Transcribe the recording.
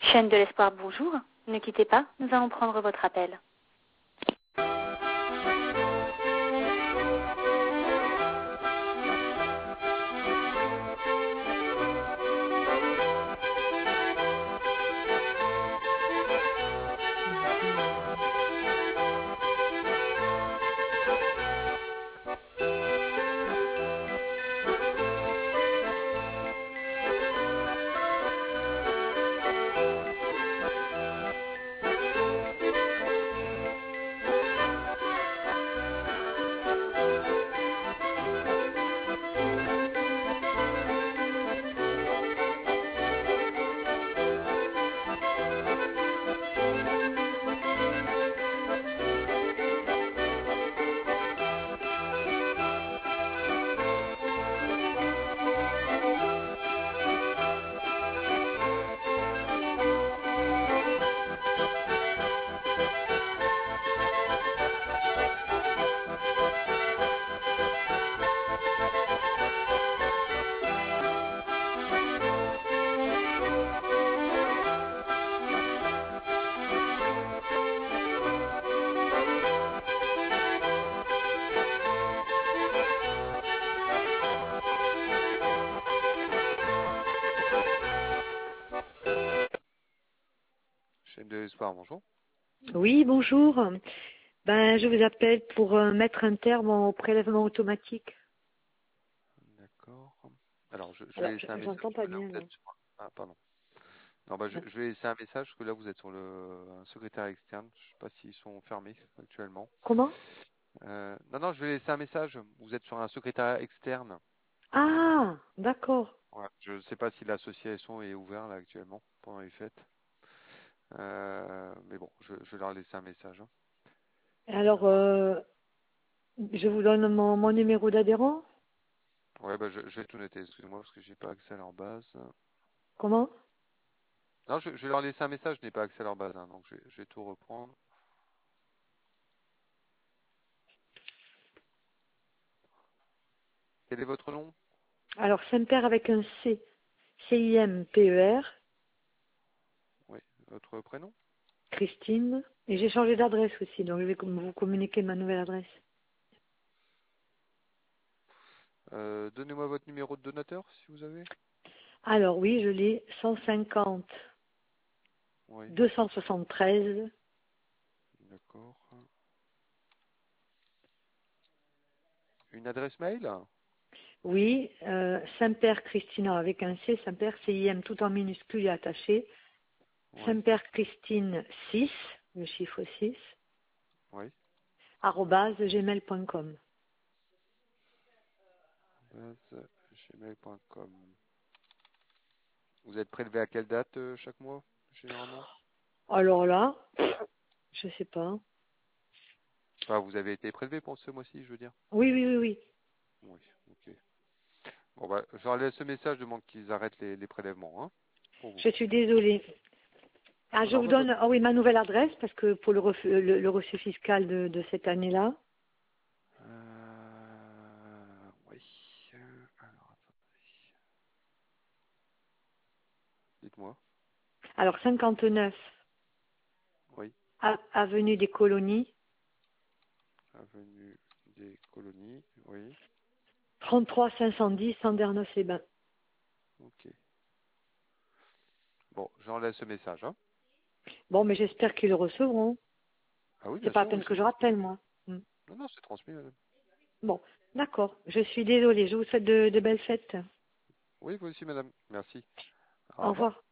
Chaîne de l'espoir, bonjour. Ne quittez pas, nous allons prendre votre appel. Chaîne de l'espoir, bonjour. Oui, bonjour. Je vous appelle pour mettre un terme au prélèvement automatique. D'accord. Alors, je vais Alors, laisser un message. j'entends pas bien, Vous là. êtes Ah, pardon. Non, je vais laisser un message parce que là, vous êtes sur un secrétaire externe. Je ne sais pas s'ils sont fermés actuellement. Comment? Non, je vais laisser un message. Vous êtes sur un secrétaire externe. Ah, d'accord. Ouais, je ne sais pas si l'association est ouverte là actuellement pendant les fêtes. Mais bon, je vais leur laisser un message. Alors, je vous donne mon numéro d'adhérent. Ouais, je vais tout noter. Excusez-moi parce que j'ai pas accès à leur base. Comment? Non, je vais leur laisser un message. Je n'ai pas accès à leur base, donc je vais tout reprendre. Quel est votre nom? Alors, Saint-Père avec un C. C-I-M-P-E-R. Oui, votre prénom? Christine. Et j'ai changé d'adresse aussi, donc je vais vous communiquer ma nouvelle adresse. Donnez-moi votre numéro de donateur, si vous avez. Alors, oui, je l'ai 150 Oui, 273. d'accord. Une adresse mail? Oui, Saint-Père Christina avec un C, Saint-Père C-I-M tout en minuscule et attaché. Oui, Saint-Père Christine 6, le chiffre 6, oui. @gmail.com. Gmail.com. Vous êtes prélevé à quelle date chaque mois, généralement? Alors là, je sais pas. Enfin, vous avez été prélevé pour ce mois-ci, je veux dire. Oui, oui, oui, oui. Oui, ok. Bon, je leur laisse ce message, je demande qu'ils arrêtent les prélèvements, hein, pour vous. Je suis désolée. Ah, Non, je non, vous bah, donne, ah oui, ma nouvelle adresse, parce que pour le reçu fiscal de cette année-là. oui. Alors, attendez. Dites-moi. Alors, 59 Oui. avenue des Colonies, Avenue des Colonies. Oui. 33 510 Sandernos-les-Bains. Ok. Bon, j'en laisse ce message, hein. Bon, mais j'espère qu'ils le recevront. Ah oui, C'est bien pas la sûr, oui, peine c'est que je transmis. rappelle, moi. Hmm. Non, non, c'est transmis, madame. Bon, d'accord. Je suis désolée. Je vous souhaite de belles fêtes. Oui, vous aussi, madame. Merci. Au Au revoir. revoir.